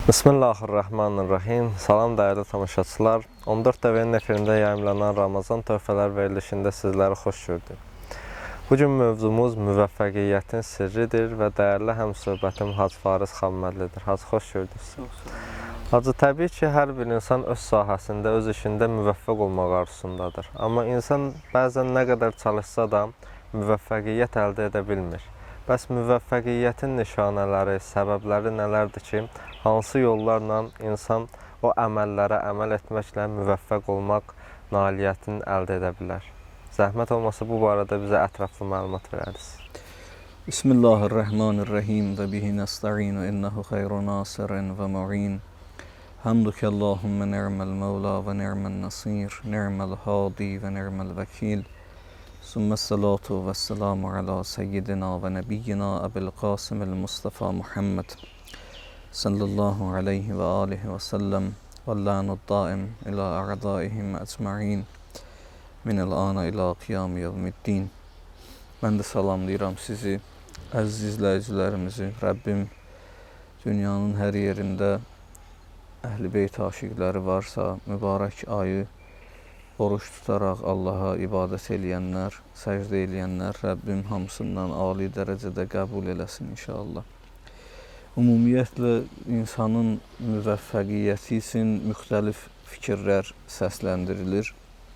Bismillahirrahmanirrahim. Salam dəyərli tamaşaçılar. 14 TV'nin efirində yayımlanan Ramazan töhfələr verilişində sizləri xoş gördük. Bugün mövzumuz müvəffəqiyyətin sirridir və dəyərli həmsöhbətim Hacı Fariz Xammədlidir. Hacı, xoş gördük. Hacı, təbii ki, hər bir insan öz sahəsində, öz işində müvəffəq olmaq arzusundadır. Amma insan bəzən nə qədər çalışsa da müvəffəqiyyət əldə edə bilmir. Bəs müvəffəqiyyətin nişanələri, səbəbləri nələrdir ki, hansı yollarla insan o əməllərə əməl etməklə müvəffəq olmaq nailiyyətini əldə edə bilər? Zəhmət olmasa bu barədə bizə ətraflı məlumat verərsiniz. Bismillahirrahmanirrahim və bihi nəstə'inu innəhu xeyru nasirin və mu'in. Hamdukə Allahümmə ni'məl məvla və ni'məl nasir, ni'məl hadi və ni'məl vəkil. Sümmə salatu və selamu ala seyyidina və nəbiyyina Əbil Qasimil Mustafa Muhammed sallallahu aleyhi və alihi və səlləm və la'nud daim ilə a'daihim əcma'in minəl ana ilə qiyam yevmiddin. Mən də salamlayıram sizi, əziz izləyicilərimizi. Rəbbim dünyanın hər yerində Əhl-i Beyt aşiqləri varsa, mübarək ayı oruç tutaraq Allaha ibadət eləyənlər, səcdə eləyənlər Rəbbim hamısından ali dərəcədə qəbul eləsin inşallah. Ümumiyyətlə, insanın müvəffəqiyyəti üçün müxtəlif fikirlər səsləndirilir.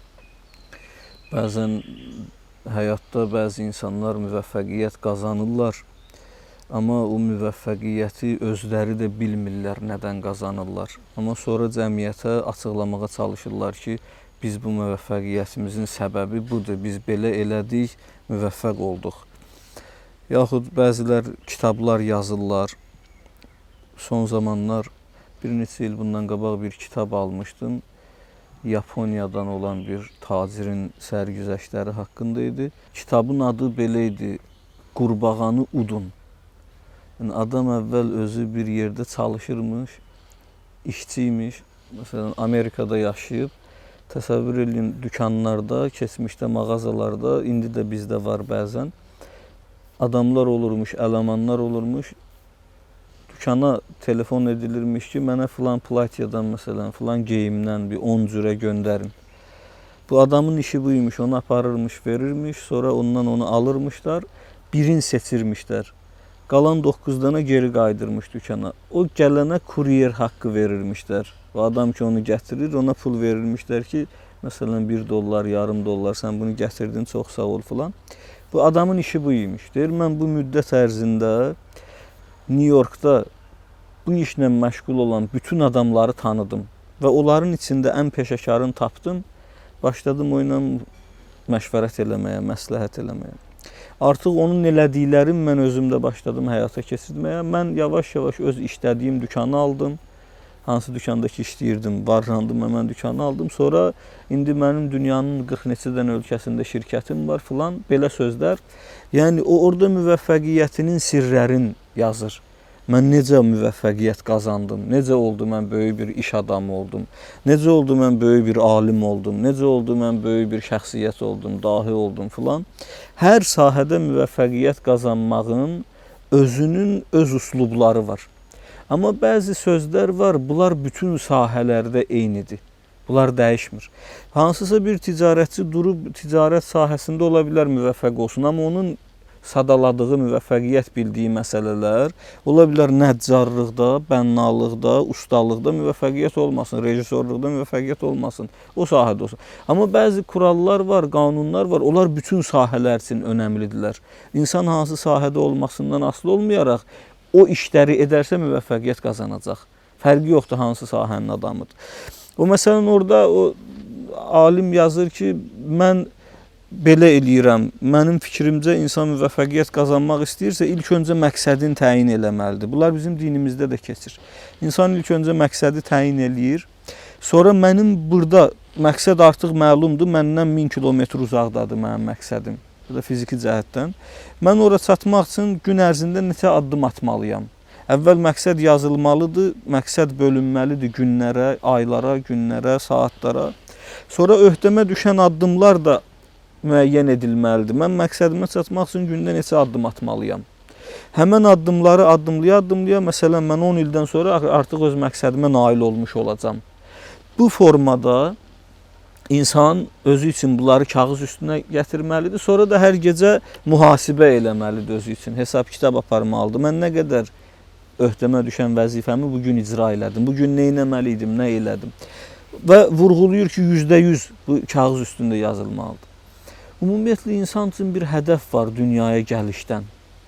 Bəzən həyatda bəzi insanlar müvəffəqiyyət qazanırlar, amma o müvəffəqiyyəti özləri də bilmirlər nədən qazanırlar. Amma sonra cəmiyyətə açıqlamağa çalışırlar ki, biz bu müvəffəqiyyətimizin səbəbi budur, biz belə elədik, müvəffəq olduq. Yaxud bəzilər kitablar yazırlar. Son zamanlar bir neçə il bundan qabaq bir kitab almışdım. Yaponiyadan olan bir tacirin sərgüzəştləri haqqında idi. Kitabın adı belə idi, Qurbağanı udun. Yəni, adam əvvəl özü bir yerdə çalışırmış, işçiymiş, məsələn Amerikada yaşayıb, təsəvvür edin, dükanlarda, keçmişdə mağazalarda, indi də bizdə var bəzən, adamlar olurmuş, elemanlar olurmuş, dükana telefon edilirmiş ki, mənə filan platiyadan, məsələn, filan geyimdən bir 10 cürə göndərin. Bu adamın işi buymuş, onu aparırmış, verirmiş, sonra ondan onu alırmışlar, birini seçirmişlər. Qalan 9 dana geri qaydırmış dükana. O gələnə kuryer haqqı verirmişlər. O adam ki, onu gətirir, ona pul verirmişlər ki, məsələn, $1, yarım dollar, sən bunu gətirdin, çox sağ ol filan. Bu adamın işi buymuş. Deyir, mən bu müddət ərzində New Yorkda bu işlə məşğul olan bütün adamları tanıdım və onların içində ən peşəkarını tapdım. Başladım o ilə məşvərət eləməyə, məsləhət eləməyə. Artıq onun elədiklərini mən özümdə başladım həyata keçirməyə. Mən yavaş-yavaş öz işlədiyim dükanı aldım. Hansı dükanda ki işləyirdim, varlandım, mən dükanı aldım. Sonra indi mənim dünyanın 40 neçə dənə ölkəsində şirkətim var filan, belə sözlər. Yəni o orada müvəffəqiyyətinin sirlərini yazır. Mən necə müvəffəqiyyət qazandım, necə oldu mən böyük bir iş adamı oldum, necə oldu mən böyük bir alim oldum, necə oldu mən böyük bir şəxsiyyət oldum, dahi oldum filan. Hər sahədə müvəffəqiyyət qazanmağın özünün öz üslubları var. Amma bəzi sözlər var, bunlar bütün sahələrdə eynidir. Bunlar dəyişmir. Hansısa bir ticarətçi durub ticarət sahəsində ola bilər müvəffəq olsun, amma onun sadaladığı müvəffəqiyyət bildiyi məsələlər ola bilər nəccarlıqda, bənnalıqda, ustalıqda müvəffəqiyyət olmasın, rejissorluqda müvəffəqiyyət olmasın, o sahədə olsun. Amma bəzi kurallar var, qanunlar var, onlar bütün sahələr üçün önəmlidirlər. İnsan hansı sahədə olmasından asılı olmayaraq o işləri edərsə müvəffəqiyyət qazanacaq. Fərqi yoxdur hansı sahənin adamıdır. O məsələn orada o alim yazır ki, mən belə eləyirəm. Mənim fikrimcə insan müvəffəqiyyət qazanmaq istəyirsə ilk öncə məqsədini təyin eləməlidir. Bunlar bizim dinimizdə də keçir. İnsan ilk öncə məqsədi təyin eləyir. Sonra mənim burada məqsəd artıq məlumdur. Məndən 1000 kilometr uzaqdadır mənim məqsədim. Bu da fiziki cəhətdən. Mən ora çatmaq üçün gün ərzində neçə addım atmalıyam. Əvvəl məqsəd yazılmalıdır, məqsəd bölünməlidir günlərə, aylara, günlərə, saatlara. Sonra öhdəmə düşən addımlar da müəyyən edilməlidir. Mən məqsədimə çatmaq üçün gündə neçə addım atmalıyam. Həmən addımları addımlaya-addımlaya, məsələn, mən 10 ildən sonra artıq öz məqsədimə nail olmuş olacam. Bu formada insan özü üçün bunları kağız üstünə gətirməlidir. Sonra da hər gecə mühasibə eləməlidir özü üçün. Hesab kitab aparmalıdır. Mən nə qədər öhdəmə düşən vəzifəmi bugün icra elədim. Bugün nə etməliydim, idim, nə elədim. Və vurğulayır ki, %100 bu kağız üstündə yazılmalıdır. Ümumiyyətlə, insan üçün bir hədəf var dünyaya gəlişdən.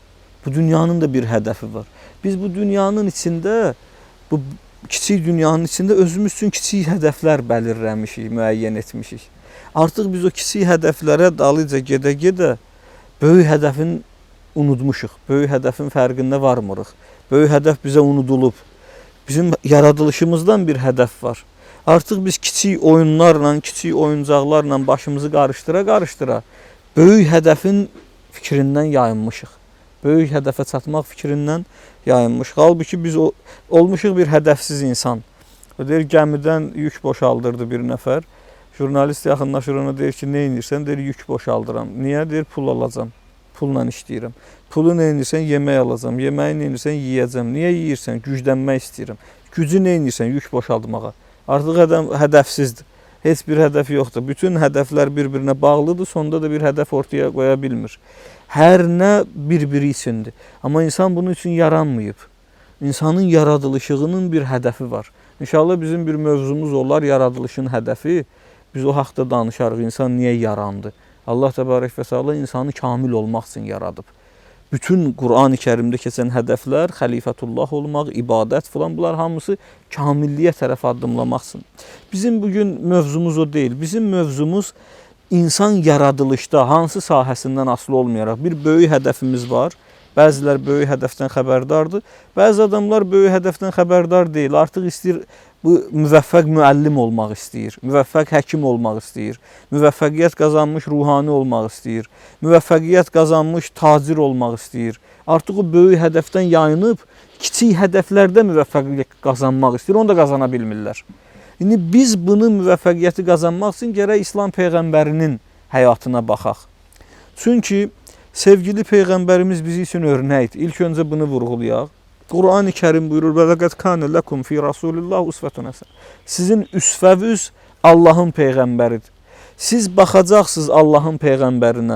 Bu dünyanın da bir hədəfi var. Biz bu dünyanın içində, bu kiçik dünyanın içində özümüz üçün kiçik hədəflər bəlirləmişik, müəyyən etmişik. Artıq biz o kiçik hədəflərə dalıca gedə-gedə böyük hədəfin unutmuşuq. Böyük hədəfin fərqində varmırıq. Böyük hədəf bizə unudulub. Bizim yaradılışımızdan bir hədəf var. Artıq biz kiçik oyunlarla, kiçik oyuncaqlarla başımızı qarışdıra-qarışdıra böyük hədəfin fikrindən yayınmışıq. Böyük hədəfə çatmaq fikrindən yayınmışıq. Halbuki biz olmuşuq bir hədəfsiz insan. O deyir, gəmidən yük boşaldırdı bir nəfər. Jurnalist yaxınlaşır ona, deyir ki, nə edirsən? Deyir, yük boşaldıram. Niyə? Deyir, pul alacam. Pulla işləyirəm. Pulu nə edirsən? Yemək alacam. Yeməyi nə edirsən? Yeyəcəm. Niyə yeyirsən? Güclənmək istəyirəm. Gücü nə edirsən? Yük boşaldmağa. Artıq adam hədəfsizdir. Heç bir hədəf yoxdur. Bütün hədəflər bir-birinə bağlıdır. Sonda da bir hədəf ortaya qoya bilmir. Hər nə bir-biri üçündür. Amma insan bunun üçün yaranmayıb. İnsanın yaradılışının bir hədəfi var. İnşallah bizim bir mövzumuz olar, yaradılışın hədəfi. Biz o haqda danışarıq. İnsan niyə yarandı? Allah təbarək və təala insanı kamil olmaq üçün yaradıb. Bütün Qur'an-ı Kərimdə keçən hədəflər, xəlifətullah olmaq, ibadət filan, bunlar hamısı kamilliyə tərəf addımlamaq üçün. Bizim bugün mövzumuz o deyil. Bizim mövzumuz insan yaradılışda hansı sahəsindən asılı olmayaraq bir böyük hədəfimiz var. Bəzilər böyük hədəfdən xəbərdardır. Bəzi adamlar böyük hədəfdən xəbərdar deyil. Artıq istəyir bu müvəffəq müəllim olmaq istəyir. Müvəffəq həkim olmaq istəyir. Müvəffəqiyyət qazanmış ruhani olmaq istəyir. Müvəffəqiyyət qazanmış tacir olmaq istəyir. Artıq o böyük hədəfdən yayınıb kiçik hədəflərdə müvəffəqiyyət qazanmaq istəyir. Onu da qazana bilmirlər. İndi biz bunu müvəffəqiyyəti qazanmaq üçün gərək İslam Peyğəmbərinin həyatına baxaq. Çünki sevgili Peyğəmbərimiz bizi üçün örnəkdir. İlk öncə bunu vurğulayaq. Qur'an-ı Kərim buyurur: "Və laqad kana lakum fi Rasulillah usvetun hasan." Sizin üsvəvüz Allahın peyğəmbəridir. Siz baxacaqsınız Allahın peyğəmbərinə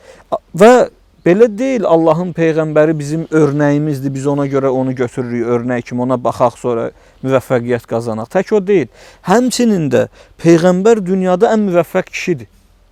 və belə deyil, Allahın peyğəmbəri bizim örnəyimizdir. Biz ona görə onu götürürük örnək kimi, ona baxaq sonra müvəffəqiyyət qazanaq. Tək o deyil. Həmçinin də peyğəmbər dünyada ən müvəffəq kişidir.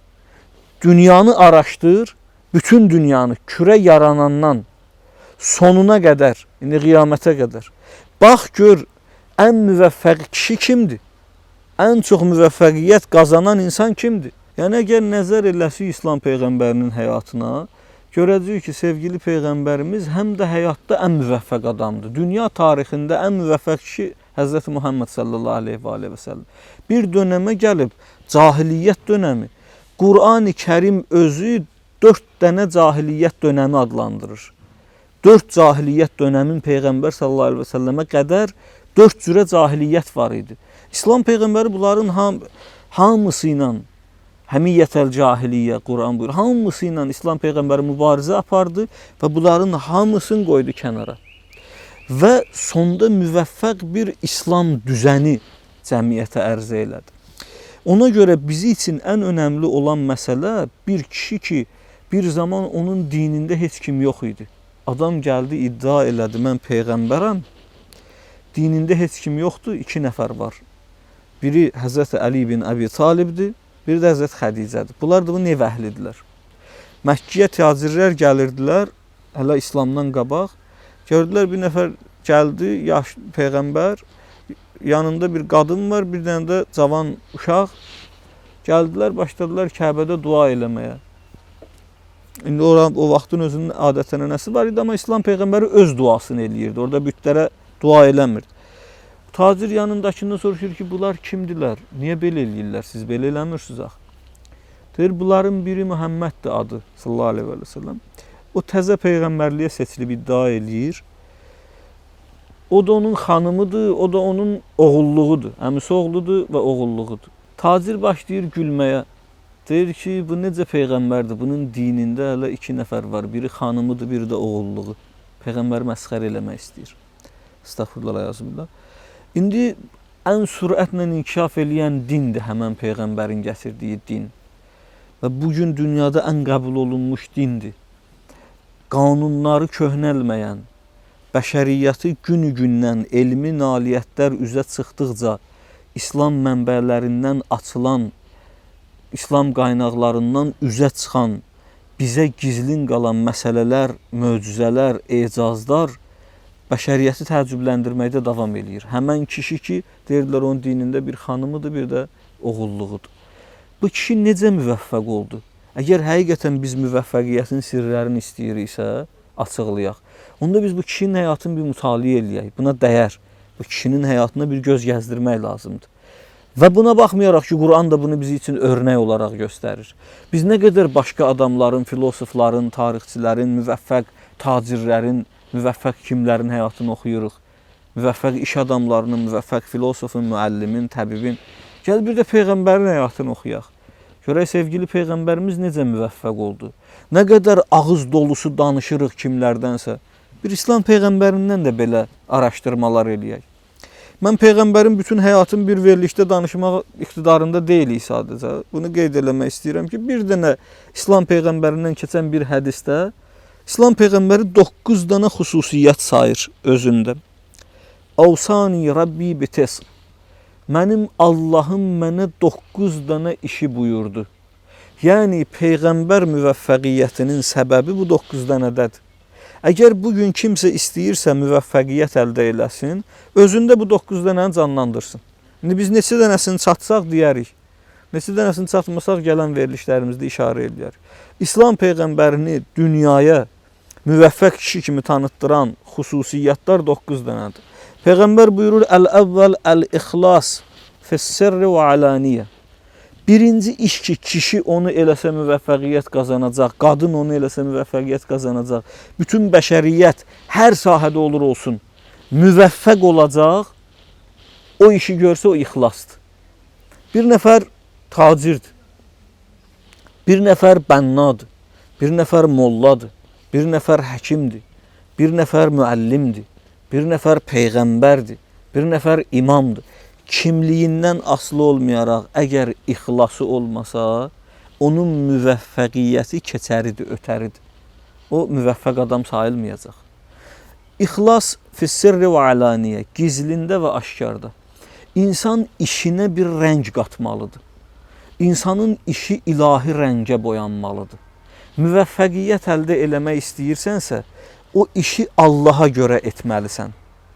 Dünyanı araşdır, bütün dünyanı kürə yaranandan sonuna qədər, indi qiyamətə qədər. Bax gör, ən müvəffəq kişi kimdir? Ən çox müvəffəqiyyət qazanan insan kimdir? Yəni əgər nəzər eləsək İslam Peyğəmbərinin həyatına, görəcəyik ki, sevgili Peyğəmbərimiz həm də həyatda ən müvəffəq adamdır. Dünya tarixində ən müvəffəq kişi Həzrəti Muhammed sallallahu aleyhi və səlləm. Bir dönəmə gəlib, cahiliyyət dönəmi. Qur'an-ı Kərim özü 4 dənə cahiliyyət dönəmi adlandırır. 4 cahiliyyət dönəmin Peyğəmbər sallallahu aleyhi və səlləmə qədər 4 cürə cahiliyyət var idi. İslam Peyğəmbəri bunların hamısı ilə, həmiyyətəl cahiliyyə, Quran buyurur, hamısı ilə İslam Peyğəmbəri mübarizə apardı və bunların hamısını qoydu kənara. Və sonda müvəffəq bir İslam düzəni cəmiyyətə ərzə elədi. Ona görə bizi üçün ən önəmli olan məsələ bir kişi ki, bir zaman onun dinində heç kim yox idi. Adam gəldi, iddia elədi, mən Peyğəmbərəm, dinində heç kim yoxdur, 2 nəfər var. Biri Həzrəti Əli bin Əbi Talibdir, biri də Həzrəti Xədicədir. Bunlar da bu nev əhlidirlər. Məkkəyə tacirlər gəlirdilər, hələ İslamdan qabaq. Gördülər, bir nəfər gəldi, yaşlı Peyğəmbər, yanında bir qadın var, bir dənə də cavan uşaq. Gəldilər, başladılar Kəbədə dua eləməyə. İndi o vaxtın özünün adət-ənənəsi var idi, amma İslam Peyğəmbəri öz duasını eləyirdi. Orada bütlərə dua eləmirdi. Tacir yanındakından soruşur ki, bunlar kimdirlər? Niyə belə eləyirlər? Siz belə eləmirsiniz axı. Deyir, bunların biri Muhammeddir adı sallallahu aleyhi və səlləm. O təzə Peyğəmbərliyə seçilib iddia eləyir. O da onun xanımıdır, o da onun oğulluğudur. Əmisi oğludur və oğulluğudur. Tacir başlayır gülməyə. Deyir ki, bu necə Peyğəmbərdir? Bunun dinində hələ 2 nəfər var. Biri xanımıdır, biri də oğulluğu. Peyğəmbəri məsxərə eləmək istəyir. Estağfurullah yazımda. İndi ən sürətlə inkişaf eləyən dindir həmən Peyğəmbərin gətirdiyi din. Və bugün dünyada ən qəbul olunmuş dindir. Qanunları köhnəlməyən, bəşəriyyəti günü-gündən elmi nailiyyətlər üzə çıxdıqca İslam mənbələrindən açılan, İslam qaynaqlarından üzə çıxan, bizə gizlin qalan məsələlər, möcüzələr, ecazlar bəşəriyyəti təəccübləndirməkdə davam eləyir. Həmən kişi ki, deyirlər onun dinində bir xanımıdır, bir də oğulluğudur. Bu kişi necə müvəffəq oldu? Əgər həqiqətən biz müvəffəqiyyətin sirlərini istəyiriksə, açıqlayaq. Onda biz bu kişinin həyatını bir mütaliə eləyək. Buna dəyər. Bu kişinin həyatına bir göz gəzdirmək lazımdır. Və buna baxmayaraq ki, Quran da bunu bizim üçün örnək olaraq göstərir. Biz nə qədər başqa adamların, filosofların, tarixçilərin, müvəffəq tacirlərin, müvəffəq kimlərin həyatını oxuyuruq. Müvəffəq iş adamlarının, müvəffəq filosofun, müəllimin, təbibin. Gəl bir də Peyğəmbərin həyatını oxuyaq. Görək, sevgili Peyğəmbərimiz necə müvəffəq oldu. Nə qədər ağız dolusu danışırıq kimlərdənsə. Bir İslam Peyğəmbərindən də belə araşdırmalar eləyək. Mən Peyğəmbərin bütün həyatını bir verilişdə danışmaq iqtidarında deyilik sadəcə. Bunu qeyd eləmək istəyirəm ki, bir dənə İslam Peyğəmbərindən keçən bir hədisdə İslam Peyğəmbəri 9 dənə xüsusiyyət sayır özündə. Avsani Rabbi bites. Mənim Allahım mənə 9 dənə işi buyurdu. Yəni Peyğəmbər müvəffəqiyyətinin səbəbi bu 9 dənədədir. Əgər bugün kimsə istəyirsə müvəffəqiyyət əldə eləsin, özündə bu 9 dənəni canlandırsın. İndi biz neçə dənəsini çatsaq deyərik. Neçə dənəsini çatmasaq gələn verilişlərimizdə işarə edərik. İslam Peyğəmbərini dünyaya müvəffəq kişi kimi tanıtdıran xüsusiyyətlər 9 dənədir. Peyğəmbər buyurur, Əl-əvvəl əl-ixlas fəs-sirri və alaniyə. Birinci iş ki, kişi onu eləsə müvəffəqiyyət qazanacaq, qadın onu eləsə müvəffəqiyyət qazanacaq. Bütün bəşəriyyət hər sahədə olur olsun, müvəffəq olacaq, o işi görsə o ixlasdır. Bir nəfər tacirdir, bir nəfər bənnadır, bir nəfər molladır, bir nəfər həkimdir, bir nəfər müəllimdir, bir nəfər peyğəmbərdir, bir nəfər imamdır. Kimliyindən asılı olmayaraq, əgər ixlası olmasa, onun müvəffəqiyyəti keçəridir, ötəridir. O müvəffəq adam sayılmayacaq. İxlas fissirri və alaniyə, gizlində və aşkarda. İnsan işinə bir rəng qatmalıdır. İnsanın işi ilahi rəngə boyanmalıdır. Müvəffəqiyyət əldə eləmək istəyirsənsə, o işi Allaha görə etməlisən.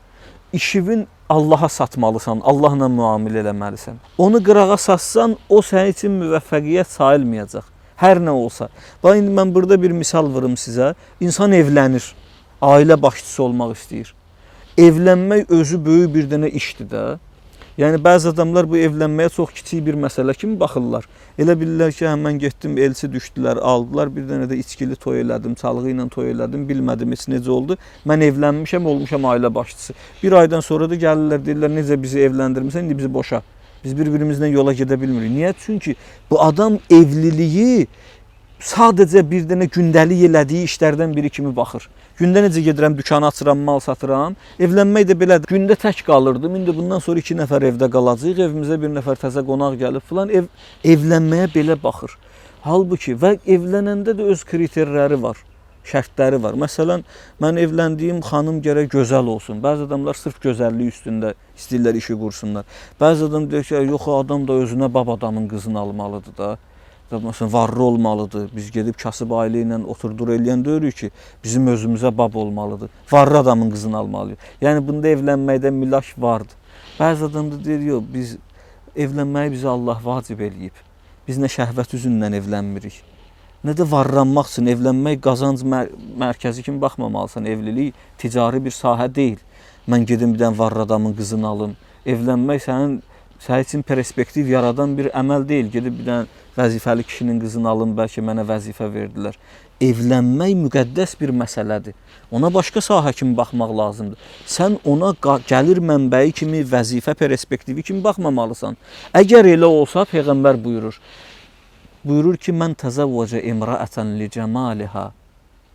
İşivin Allaha satmalısan, Allahla müamilə eləməlisən. Onu qırağa satsan, o sənin üçün müvəffəqiyyət sayılmayacaq. Hər nə olsa. Bax, indi mən burada bir misal vırım sizə. İnsan evlənir, ailə başçısı olmaq istəyir. Evlənmək özü böyük bir dənə işdir də. Yəni, bəzi adamlar bu evlənməyə çox kiçik bir məsələ kimi baxırlar. Elə bilirlər ki, mən getdim, elçi düşdülər, aldılar, bir dənə də içkili toy elədim, çalğı ilə toy elədim, bilmədim heç necə oldu. Mən evlənmişəm, olmuşam ailə başçısı. Bir aydan sonra da gəlirlər, deyirlər, necə bizi evləndirmirsən, indi bizi boşa. Biz bir-birimizlə yola gedə bilmirik. Niyə? Çünki bu adam evliliyi sadəcə bir dənə gündəlik elədiyi işlərdən biri kimi baxır. Gündə necə gedirəm, dükanı açıram, mal satıram. Evlənmək də belədir. Gündə tək qalırdım. İndi bundan sonra 2 nəfər evdə qalacaq. Evimizə bir nəfər təzə qonaq gəlib filan. Evlənməyə belə baxır. Halbuki və evlənəndə də öz kriterləri var, şərtləri var. Məsələn, mən evləndiyim xanım gərək gözəl olsun. Bəzi adamlar sırf gözəlliyi üstündə istəyirlər işi qursunlar. Bəzi adam deyir ki, yox, adam da özünə bab adamın qızını almalıdır da. Məsələn, varlı olmalıdır. Biz gedib kasıb ailə ilə oturdur eləyən deyirik ki, bizim özümüzə bab olmalıdır. Varlı adamın qızını almalıyıq. Yəni, bunda evlənməkdə milaş vardır. Bəzi adam da deyir, yox, biz evlənməyi bizə Allah vacib eləyib. Biz nə şəhvət üzündən evlənmirik, nə də varlanmaq üçün evlənmək qazanc mərkəzi kimi baxmamalısan. Evlilik ticari bir sahə deyil. Mən gedim bir dənə varlı adamın qızını alım. Evlənmək sənin üçün perspektiv yaradan bir əməl deyil. Gedib bir dənə vəzifəli kişinin qızını alın, bəlkə mənə vəzifə verdilər. Evlənmək müqəddəs bir məsələdir. Ona başqa sahə kimi baxmaq lazımdır. Sən ona gəlir mənbəyi kimi, vəzifə perspektivi kimi baxmamalısan. Əgər elə olsa, Peyğəmbər buyurur ki, mən təzəvvəcə imraətən li cəmaliha.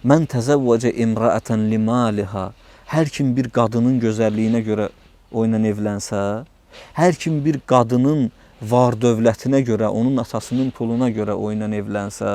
Mən təzəvvəcə imra'atan limaliha. Hər kim bir qadının gözəlliyinə görə onunla evlənsə, hər kim bir qadının var dövlətinə görə, onun atasının puluna görə onunla evlənsə,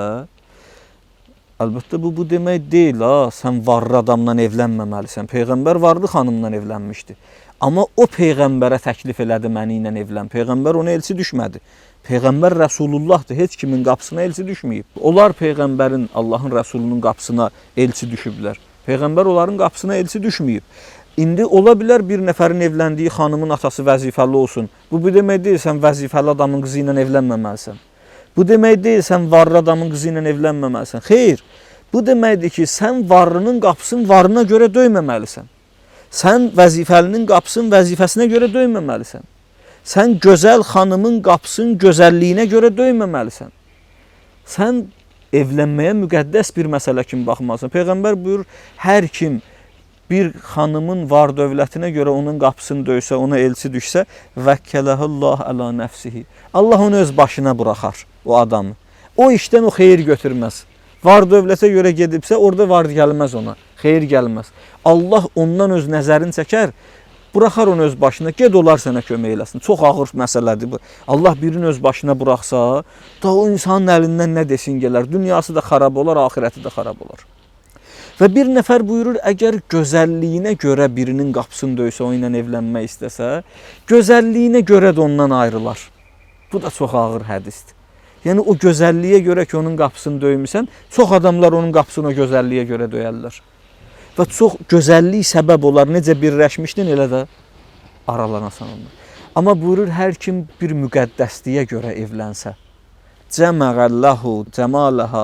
əlbəttə bu demək deyil, sən varlı adamla evlənməməlisən. Peyğəmbər varlı xanımla evlənmişdi. Amma o Peyğəmbərə təklif elədi məni ilə evlən. Peyğəmbər ona elçi düşmədi. Peyğəmbər Rəsulullahdır, heç kimin qapısına elçi düşməyib. Onlar Peyğəmbərin, Allahın Rəsulunun qapısına elçi düşüblər. Peyğəmbər onların qapısına elçi düşməyib. İndi ola bilər bir nəfərin evləndiyi xanımın atası vəzifəli olsun. Bu demək deyil, sən vəzifəli adamın qızı ilə evlənməməlisən. Bu demək deyil, sən varlı adamın qızı ilə evlənməməlisən. Xeyr, bu deməkdir ki, sən varlının qapısını varına görə döyməməlisən. Sən vəzifəlinin qapısını vəzifəsinə görə döyməməlisən. Sən gözəl xanımın qapısının gözəlliyinə görə döyməməlisən. Sən evlənməyə müqəddəs bir məsələ kimi baxmalısan. Peyğəmbər buyurur, hər kim bir xanımın var dövlətinə görə onun qapısını döysə, ona elçi düşsə, vəkkələhullah əla nəfsihi. Allah onu öz başına buraxar, o adamı. O işdən o xeyir götürməz. Var dövlətə görə gedibsə, orada var gəlməz ona, xeyir gəlməz. Allah ondan öz nəzərini çəkər, buraxar onu öz başına, ged olar sənə kömək eləsin. Çox ağır məsələdir bu. Allah birini öz başına buraxsa, da o insanın əlindən nə desin gələr, dünyası da xarab olar, ahirəti də xarab olar. Və bir nəfər buyurur, əgər gözəlliyinə görə birinin qapısını döysə, o ilə evlənmək istəsə, gözəlliyinə görə də ondan ayrılar. Bu da çox ağır hədisdir. Yəni o gözəlliyə görə ki, onun qapısını döymüsən, çox adamlar onun qapısını o gözəlliyə görə döyərlər. Və çox gözəllik səbəb olar, necə birləşmişdin, elə də aralanasan ondan. Amma buyurur, hər kim bir müqəddəsliyə görə evlənsə, cəməqəlləhu cəmaləha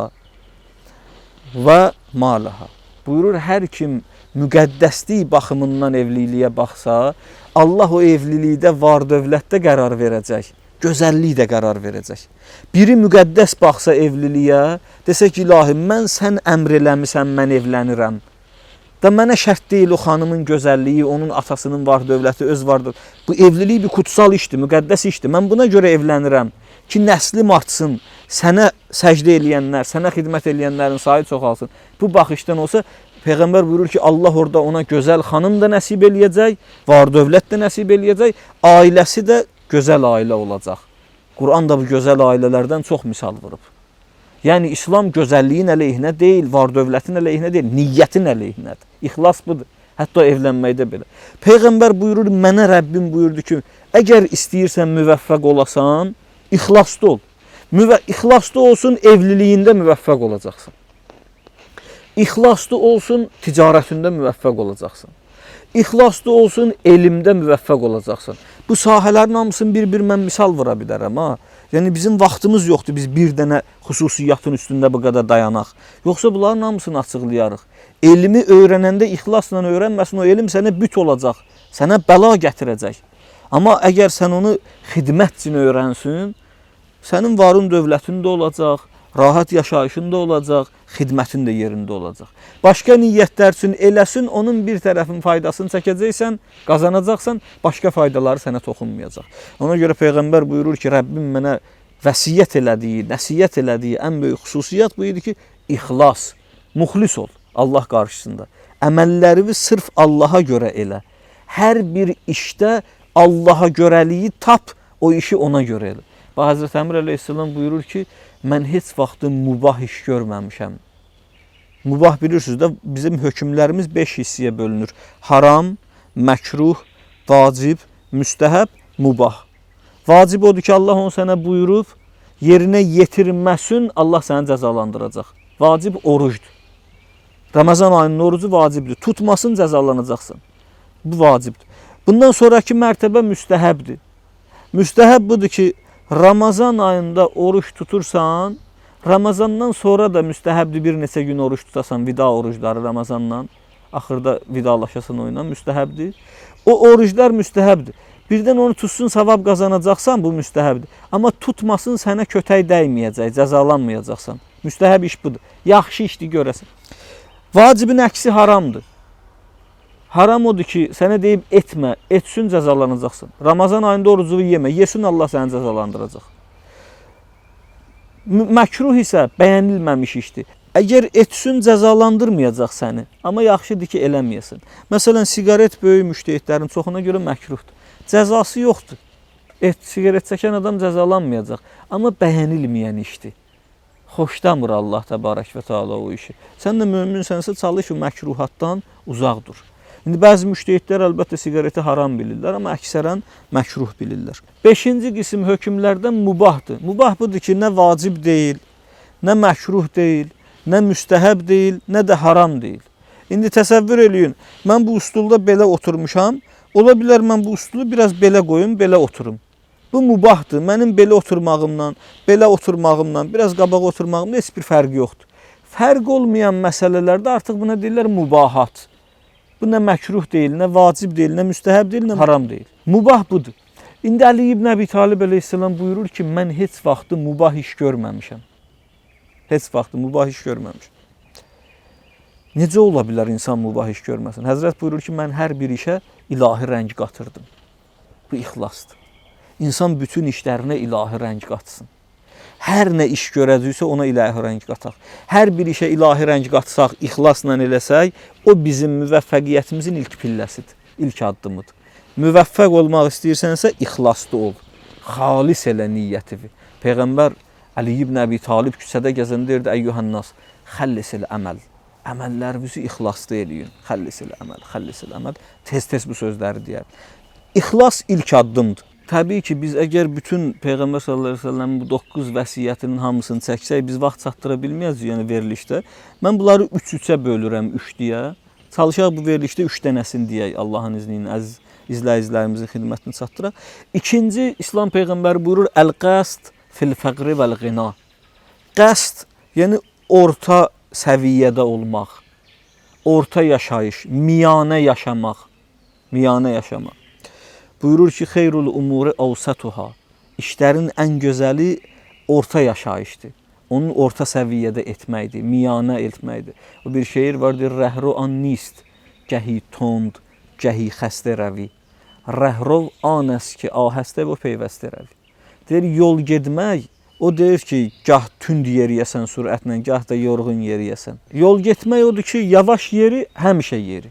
və malaha. Buyurur, hər kim müqəddəslik baxımından evliliyə baxsa, Allah o evlilikdə var dövlətdə qərar verəcək, gözəllik də qərar verəcək. Biri müqəddəs baxsa evliliyə, desə ki, ilahi, mən sən əmr eləmisən, mən evlənirəm. Da mənə şərt deyil o xanımın gözəlliyi, onun atasının var dövləti, öz var dövləti. Bu evlilik bir kutsal işdir, müqəddəs işdir. Mən buna görə evlənirəm ki, nəslim artsın, sənə səcdə eləyənlər, sənə xidmət eləyənlərin sayı çoxalsın. Bu baxışdan olsa, Peyğəmbər buyurur ki, Allah orada ona gözəl xanım da nəsib eləyəcək, var dövlət də nəsib eləyəcək, ailəsi də gözəl ailə olacaq. Quran da bu gözəl ailələrdən çox misal vurub. Yəni, İslam gözəlliyin əleyhinə deyil, var dövlətin əleyhinə deyil, niyyətin əleyhinədir. İxlas budur, hətta evlənməkdə belə. Peyğəmbər buyurur, mənə Rəbbim buyurdu ki, əgər istəyirsən müvəffəq olasan, ixlaslı ol. İxlaslı olsun, evliliyində müvəffəq olacaqsın. İxlaslı olsun, ticarətində müvəffəq olacaqsın. İxlaslı olsun, elmdə müvəffəq olacaqsın. Bu sahələrin hamısını bir mən misal vura bilərəm. Yəni, bizim vaxtımız yoxdur, biz bir dənə xüsusiyyatın üstündə bu qədər dayanaq. Yoxsa bunların hamısını açıqlayarıq. Elmi öyrənəndə ixlasla öyrənməsin, o elm sənə büt olacaq, sənə bəla gətirəcək. Amma əgər sən onu xidmət üçün öyrənsin, sənin varın dövlətində olacaq, rahat yaşayışında olacaq, xidmətin də yerində olacaq. Başqa niyyətlər üçün eləsin, onun bir tərəfin faydasını çəkəcəksən, qazanacaqsan, başqa faydaları sənə toxunmayacaq. Ona görə Peyğəmbər buyurur ki, Rəbbim mənə vəsiyyət elədiyi, nəsiyyət elədiyi ən böyük xüsusiyyət bu idi ki, ixlas, muxlis ol Allah qarşısında. Əməllərini sırf Allaha görə elə. Hər bir işdə Allaha görəliyi tap, o işi ona görə elə. Həzrət Əmr əleyhissalam buyurur ki, mən heç vaxtı mubah iş görməmişəm. Mubah bilirsiniz də, bizim hökmlərimiz 5 hissəyə bölünür. Haram, məkruh, vacib, müstəhəb, mubah. Vacib odur ki, Allah onu sənə buyurub, yerinə yetirməsin, Allah səni cəzalandıracaq. Vacib orucdur. Ramazan ayının orucu vacibdir. Tutmasın, cəzalanacaqsın. Bu vacibdir. Bundan sonraki mərtəbə müstəhəbdir. Müstəhəb budur ki, Ramazan ayında oruç tutursan, Ramazandan sonra da müstəhəbdir bir neçə gün oruç tutasan, vida orucları Ramazandan, axırda vidalaşasan oyla, müstəhəbdir. O oruclar müstəhəbdir. Birdən onu tutsun, savab qazanacaqsan, bu müstəhəbdir. Amma tutmasın, sənə kötək dəyməyəcək, cəzalanmayacaqsan. Müstəhəb iş budur. Yaxşı işdir görəsən. Vacibin əksi haramdır. Haram odur ki, sənə deyib etmə, etsin cəzalanacaqsın. Ramazan ayında orucunu yemə, yesin Allah səni cəzalandıracaq. Məkruh isə bəyənilməmiş işdir. Əgər etsin cəzalandırmayacaq səni, amma yaxşıdır ki, eləməyəsən. Məsələn, siqaret böyük müştəhidlərin çoxuna görə məkruhdur. Cəzası yoxdur. Siqaret çəkən adam cəzalanmayacaq, amma bəyənilməyən işdir. Xoşdamır Allah təbarək və təala o işi. Sən də möminsənsə çalış o məkruhatdan uzaq dur. İndi bəzi müştəhidlər əlbəttə siqareti haram bilirlər, amma əksərən məkruh bilirlər. 5-ci qism hökmlərdən mubahdır. Mubah budur ki, nə vacib deyil, nə məkruh deyil, nə müstəhəb deyil, nə də haram deyil. İndi təsəvvür eləyin, mən bu stulda belə oturmuşam, ola bilər mən bu stulu biraz belə qoyum, belə oturum. Bu mubahdır. Mənim belə oturmağımdan, biraz qabağa oturmağımda heç bir fərqi yoxdur. Fərq olmayan məsələlərdə artıq buna deyirlər mubahat. Bu nə məkruh deyil, nə vacib deyil, nə müstəhəb deyil, nə haram deyil. Mubah budur. İndi Əli ibn Əbi Talib əleyhissalam buyurur ki, mən heç vaxtı mubah iş görməmişəm. Heç vaxtı mubah iş görməmişəm. Necə ola bilər insan mubah iş görməsin? Həzrət buyurur ki, mən hər bir işə ilahi rəng qatırdım. Bu ixlasdır. İnsan bütün işlərinə ilahi rəng qatsın. Hər nə iş görəcəksə ona ilahi rəng qataq. Hər bir işə ilahi rəng qatsaq, ixlasla eləsək, o bizim müvəffəqiyyətimizin ilk pilləsidir, ilk addımıdır. Müvəffəq olmaq istəyirsənsə, ixlaslı ol. Xalis elə niyyətivi. Peyğəmbər Əli ibn Əbi Talib küçədə gəzəndə deyirdi, əyyuhənnas, xəllis elə əməl. Əməllərinizi ixlaslı eləyin. Xəllis elə əməl, xəllis elə əməl. Tez-tez bu sözləri deyər. İxlas ilk addımdır. Təbii ki, biz əgər bütün Peyğəmbər sallallahu əleyhi və səlləm bu 9 vəsiyyətinin hamısını çəksək, biz vaxt çatdıra bilməyəcəyik, yəni verilişdə. Mən bunları 3-3-ə bölürəm, 3 deyə. Çalışaq bu verilişdə 3 dənəsini deyək, Allahın izni ilə əziz izləyicilərimizin xidmətini çatdıraq. İkinci, İslam Peyğəmbəri buyurur, əl-qəsd fil-fəqri vəl-ğina. Qəsd, yəni orta səviyyədə olmaq, orta yaşayış, miyanə yaşamaq, miyanə yaşamaq. Buyurur ki, xeyrul umuri avsatuha. İşlərin ən gözəli orta yaşayışdır. Onun orta səviyyədə etməkdir, miyanə etməkdir. O bir şeir vardır, rəhro an nist, gəhi tond, gəhi xəstə rəvi. Rəhrov anəs ki, ahəstə və peyvəstə rəvi. Deyir, yol gedmək, o deyir ki, gah tünd yeriyəsən sürətlə, gah da yorğun yeriyəsən. Yol getmək odur ki, yavaş yeri, həmişə yeri.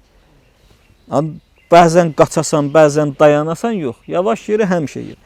Bəzən qaçasan, bəzən dayanasan, yox. Yavaş yeri, həmişə yeri.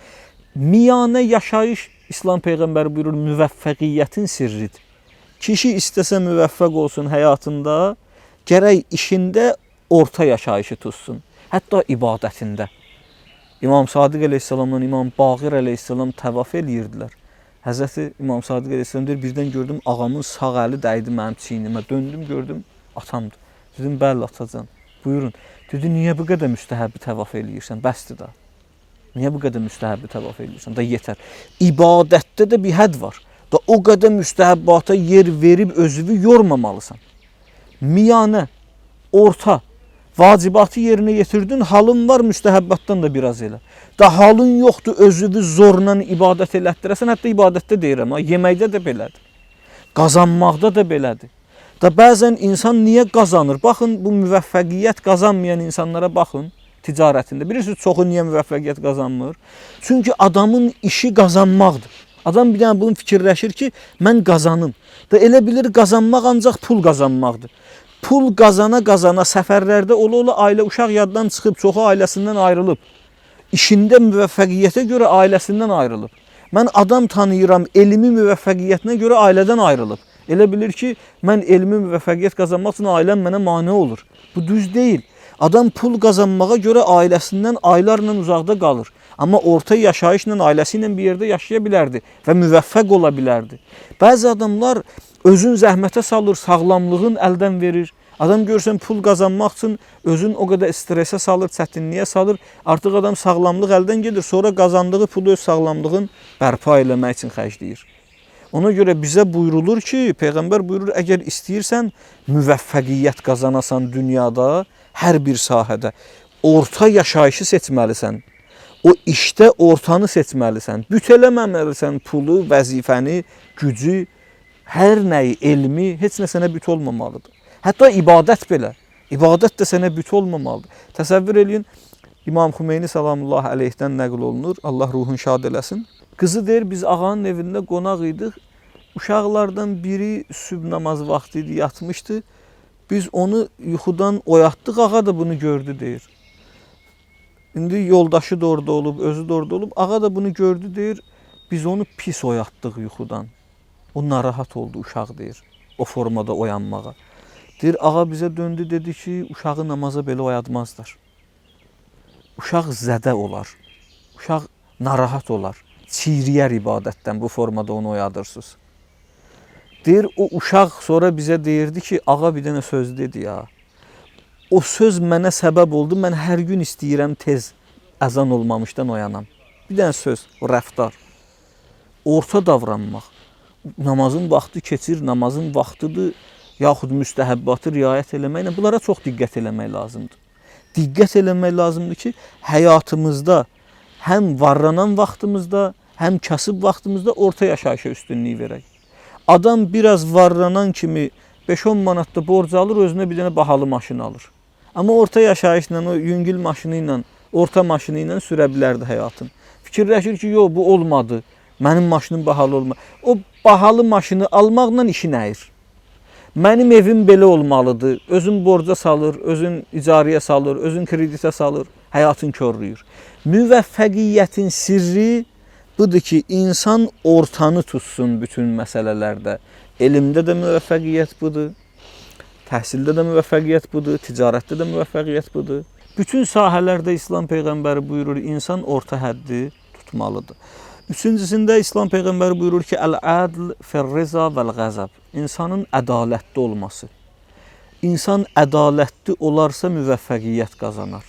Miyanə yaşayış, İslam Peyğəmbəri buyurur, müvəffəqiyyətin sirridir. Kişi istəsə müvəffəq olsun həyatında, gərək işində orta yaşayışı tutsun. Hətta ibadətində. İmam Sadiq əleyhissalamla İmam Baqir əleyhissalam təvaf eləyirdilər. Həzrəti İmam Sadiq əleyhissalam deyir, birdən gördüm, ağamın sağ əli dəydi mənim çiynimə. Döndüm, gördüm, atamdır. Dedim, bəli, atacan, buyurun. Dedi, niyə bu qədər müstəhəbbi təvaf eləyirsən? Bəsdir da. Niyə bu qədər müstəhəbbi təvaf eləyirsən? Da yetər. İbadətdə də bir hədd var. Da o qədər müstəhəbbata yer verib özünü yormamalısan. Miyanə, orta, vacibatı yerinə yetirdin, halın var müstəhəbbatdan da biraz elə. Da halın yoxdur, özünü zorla ibadət elətdirəsən, hətta ibadətdə deyirəm, yeməkdə də belədir. Qazanmaqda da belədir. Da bəzən insan niyə qazanır? Baxın, bu müvəffəqiyyət qazanmayan insanlara baxın ticarətində. Bilirsiniz, çoxu niyə müvəffəqiyyət qazanmır? Çünki adamın işi qazanmaqdır. Adam bir dənə bunu fikirləşir ki, mən qazanım. Da elə bilir, qazanmaq ancaq pul qazanmaqdır. Pul qazana səfərlərdə ola ailə uşaq yaddan çıxıb, çoxu ailəsindən ayrılıb. İşində müvəffəqiyyətə görə ailəsindən ayrılıb. Mən adam tanıyıram, elmi müvəffəqiyyətinə görə ailədən ayrılıb. Elə bilir ki, mən elmi müvəffəqiyyət qazanmaq üçün ailəm mənə mane olur. Bu düz deyil. Adam pul qazanmağa görə ailəsindən aylarla uzaqda qalır. Amma orta yaşayışla ailəsi ilə bir yerdə yaşaya bilərdi və müvəffəq ola bilərdi. Bəzi adamlar özün zəhmətə salır, sağlamlığın əldən verir. Adam görsən pul qazanmaq üçün özün o qədər stresə salır, çətinliyə salır. Artıq adam sağlamlıq əldən gedir, sonra qazandığı pulu öz sağlamlığın bərpa eləmək üçün xərcləyir. Ona görə bizə buyurulur ki, Peyğəmbər buyurur, əgər istəyirsən müvəffəqiyyət qazanasan dünyada, hər bir sahədə orta yaşayışı seçməlisən. O işdə ortanı seçməlisən. Büt eləməməlisən pulu, vəzifəni, gücü, hər nəyi, elmi, heç nə sənə büt olmamalıdır. Hətta ibadət belə. İbadət də sənə büt olmamalıdır. Təsəvvür eləyin, İmam Xümeyni salamullah əleyhdən nəql olunur. Allah ruhun şad eləsin. Qızı deyir, biz ağanın evində qonaq idik. uşaqlardan biri sübh namaz vaxtı idi, yatmışdı. Biz onu yuxudan oyatdıq, ağa da bunu gördü deyir. İndi yoldaşı da orada olub, özü də orada olub. Ağa da bunu gördü deyir. Biz onu pis oyatdıq yuxudan. O narahat oldu uşaq deyir. O formada oyanmağa. Deyir, ağa bizə döndü dedi ki, uşağı namaza belə oyatmazlar. Uşaq zədə olar. Uşaq narahat olar. Çiyriyər ibadətdən bu formada onu oyadırsınız. Deyir, o uşaq sonra bizə deyirdi ki, ağa bir dənə söz dedi ya. O söz mənə səbəb oldu. Mən hər gün istəyirəm tez əzan olmamışdan oyanam. Bir dənə söz, o rəftar. Orta davranmaq. Namazın vaxtı keçir, namazın vaxtıdır. Yaxud müstəhəbbatı riayət eləməklə bunlara çox diqqət eləmək lazımdır. Diqqət eləmək lazımdır ki, həyatımızda həm varlanan vaxtımızda, həm kasıb vaxtımızda orta yaşayışa üstünlük verək. Adam biraz varlanan kimi 5-10 manatda borc alır, özünə bir dənə bahalı maşın alır. Amma orta yaşayışla, o yüngül maşını ilə, orta maşını ilə sürə bilərdi həyatın. Fikirləşir ki, yox, bu olmadı, mənim maşınım bahalı olmadı. O bahalı maşını almaqla işi nəyir? Mənim evim belə olmalıdır. Özün borca salır, özün icarəyə salır, özün kreditə salır, həyatın körlüyür. Müvəffəqiyyətin sirri budur ki, insan ortanı tutsun bütün məsələlərdə. Elmdə də müvəffəqiyyət budur, təhsildə də müvəffəqiyyət budur, ticarətdə də müvəffəqiyyət budur. Bütün sahələrdə İslam Peyğəmbəri buyurur, insan orta həddi tutmalıdır. Üçüncüsündə İslam Peyğəmbəri buyurur ki, Əl-ədl fər-rıza vəl-qəzəb. İnsanın ədalətli olması. İnsan ədalətli olarsa müvəffəqiyyət qazanar.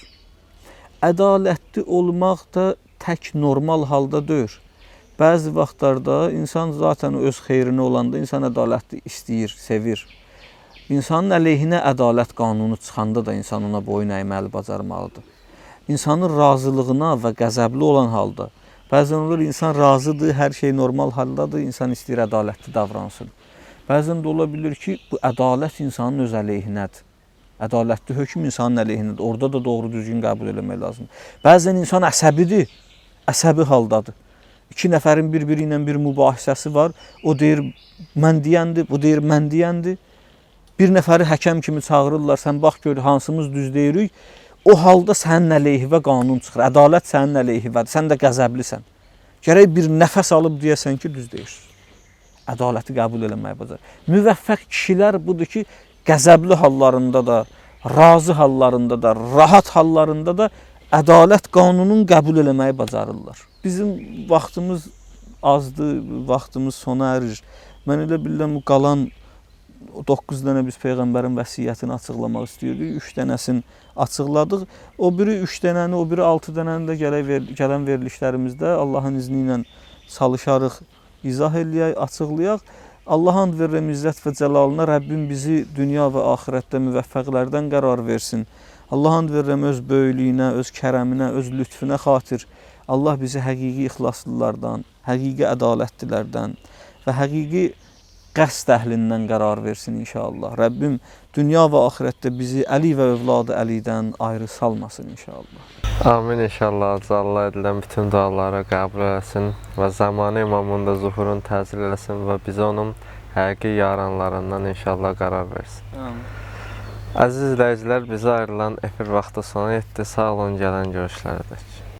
Ədalətli olmaq da tək normal halda deyil. Bəzi vaxtlarda insan zaten öz xeyrinə olanda insan ədalətli istəyir, sevir. İnsanın əleyhinə ədalət qanunu çıxanda da insan ona boyun əyməli, bacarmalıdır. İnsanın razılığına və qəzəbli olan halda, bəzən olur insan razıdır, hər şey normal haldadır, insan istəyir ədalətli davransın. Bəzən də ola bilir ki, bu ədalət insanın öz əleyhinədir. Ədalətli hökm insanın əleyhinədir. Orada da doğru düzgün qəbul eləmək lazımdır. Bəzən insan əsəbidir, əsəbi haldadır. İki nəfərin bir-biri ilə bir mübahisəsi var. O deyir, mən deyəndir, bu deyir, mən deyəndir. Bir nəfəri həkəm kimi çağırırlar, sən bax gör, hansımız düz deyirik. O halda sənin əleyhivə qanun çıxır. Ədalət sənin əleyhivədir, sən də qəzəblisən. Gərək bir nəfəs alıb deyəsən ki, düz deyirsən. Ədaləti qəbul eləməyə bacar. Müvəffəq kişilər budur ki, qəzəbli hallarında da, razı hallarında da, rahat hallarında da ədalət qanunun qəbul eləməyi bacarırlar. Bizim vaxtımız azdır, vaxtımız sona ərir. Mən elə bilirəm, qalan 9 dənə biz Peyğəmbərin vəsiyyətini açıqlamaq istəyirdik. 3 dənəsini açıqladıq. O biri 3 dənəni, o biri 6 dənəni də gələn verilişlərimizdə Allahın izni ilə çalışarıq, izah eləyək, açıqlayaq. Allah and verirəm izzət və cəlalına, Rəbbim bizi dünya və axirətdə müvəffəqlərdən qərar versin. Allah and verirəm öz böyüklüyünə, öz kərəminə, öz lütfüne xatir. Allah bizi həqiqi ixlaslılardan, həqiqi ədalətlilərdən və həqiqi qəsd əhlindən qərar versin inşallah. Rəbbim dünya və axirətdə bizi Əli və övladı Əlidən ayrı salmasın inşallah. Amin inşallah. Allah edilən bütün duaları qəbul eləsin və zamanı imamın da zuhurunu təzil eləsin və bizə onun həqiqi yaranlarından inşallah qərar versin. Amin. Əziz izləyicilər, bizə ayrılan efir vaxtı sona yetdi. Sağ olun, gələn görüşlərə dək.